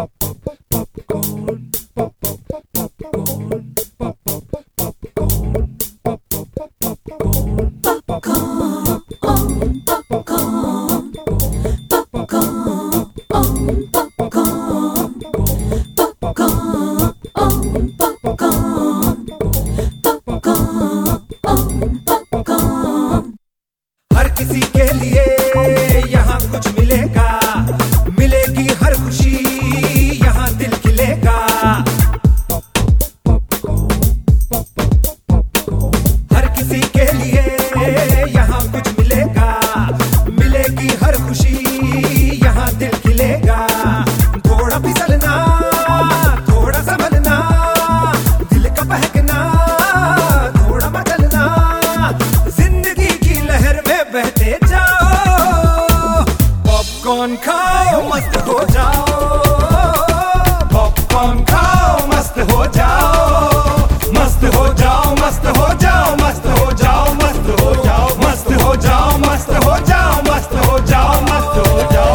हर किसी के लिए यहाँ कुछ मिलेगा, मिलेगी हर खुशी, यहाँ दिल खिलेगा। हर किसी के लिए यहाँ कुछ मिलेगा, मिलेगी हर खुशी, यहाँ दिल खिलेगा। थोड़ा फिसलना, थोड़ा संभलना, दिल का बहकना, थोड़ा बदलना, जिंदगी की लहर में बहते जाओ। पॉपकॉर्न खाओ मस्त हो जाओ, पॉपकॉर्न खाओ मस्त हो जाओ, मस्त हो जाओ, मस्त हो जाओ, मस्त हो जाओ, मस्त हो जाओ, मस्त हो जाओ, मस्त हो जाओ, मस्त हो जाओ, मस्त हो जाओ।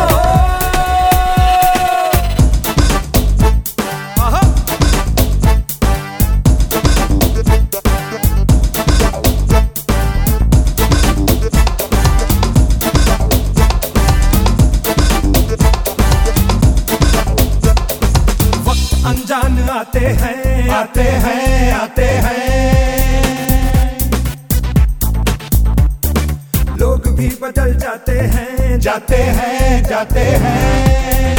अनजान आते हैं, आते हैं, आते हैं, लोग भी बदल जाते हैं, जाते हैं, जाते हैं।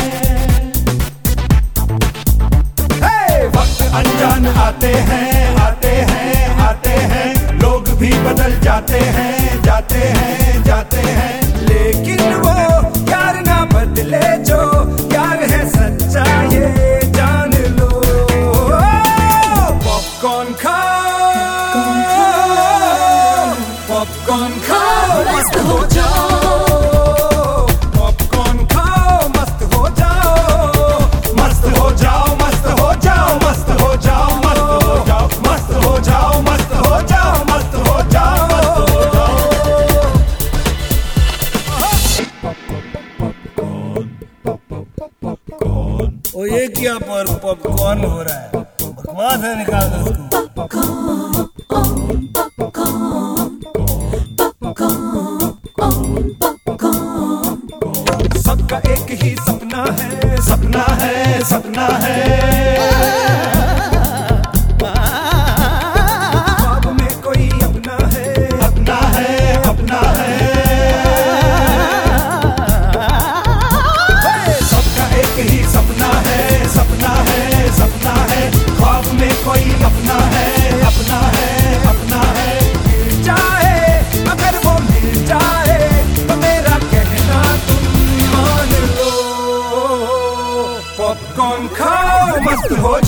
वक्त अनजान आते हैं, आते हैं, आते हैं, लोग भी बदल जाते हैं, जाते हैं, जाते हैं। लेकिन वो प्यार ना बदले जो प्यार है सच्चा, ये जान लो। पॉपकॉर्न खाओ, पॉपकॉर्न खाओ मस्त हो जाओ, पॉपकॉर्न खाओ मस्त हो जाओ, मस्त हो जाओ, मस्त हो जाओ, मस्त हो जाओ, मस्त हो जाओ, मस्त हो जाओ, मस्त हो जाओ, मस्त हो जाओ, मस्त हो जाओ। ओ ये क्या पर पॉपकॉर्न हो रहा है? बकवास है, निकाल दो उसको। सबका एक ही सपना है, सपना है, सपना है, ख्वाब में कोई अपना है, अपना है, अपना है। सबका एक ही सपना है, सपना है, सपना है, ख्वाब में कोई अपना है, अपना है, अपना है। मिल जाए अगर वो मिल जाए तो मेरा कहना तुम मान लो। पॉपकॉर्न खाओ मस्त हो